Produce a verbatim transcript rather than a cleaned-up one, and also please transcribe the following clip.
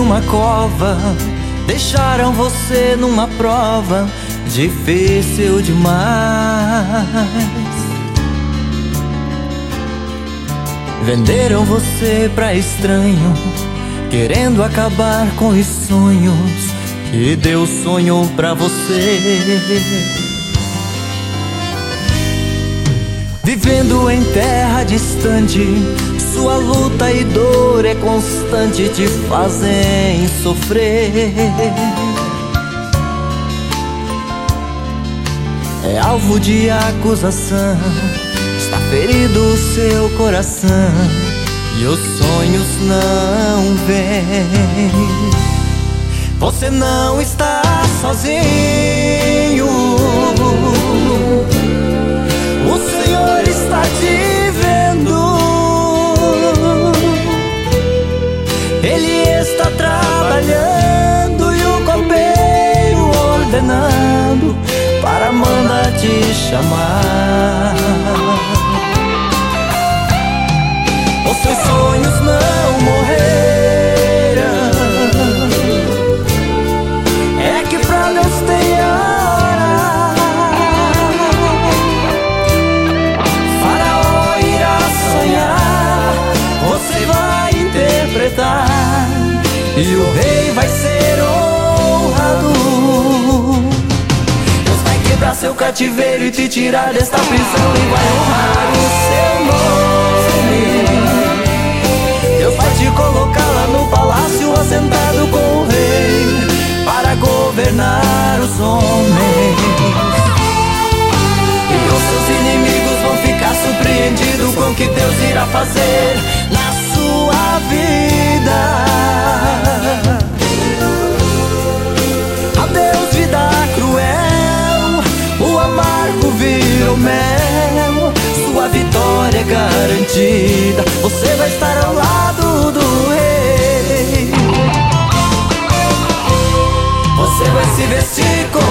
numa cova, deixaram você numa prova difícil demais. Venderam você pra estranho, querendo acabar com os sonhos que Deus sonhou pra você. Vivendo em terra distante, sua luta e dor é constante, te fazem sofrer. É alvo de acusação, está ferido o seu coração e os sonhos não vêm. Você não está sozinho, o Senhor está te vendo. Ele está trabalhando e o copeiro ordenando para mandar te chamar. Os seus sonhos não morreram, é que pra Deus tem hora. Faraó irá sonhar, você vai interpretar e o rei vai ser honrado. Deus vai quebrar seu cativeiro e te tirar desta prisão e vai honrar o seu nome. Deus vai te colocar lá no palácio, assentado com o rei, para governar os homens. E os seus inimigos vão ficar surpreendidos com o que Deus irá fazer na sua vida. Adeus, vida cruel, o amargo vira o mel. Sua vitória é garantida, você vai estar ao lado do rei. Você vai se vestir com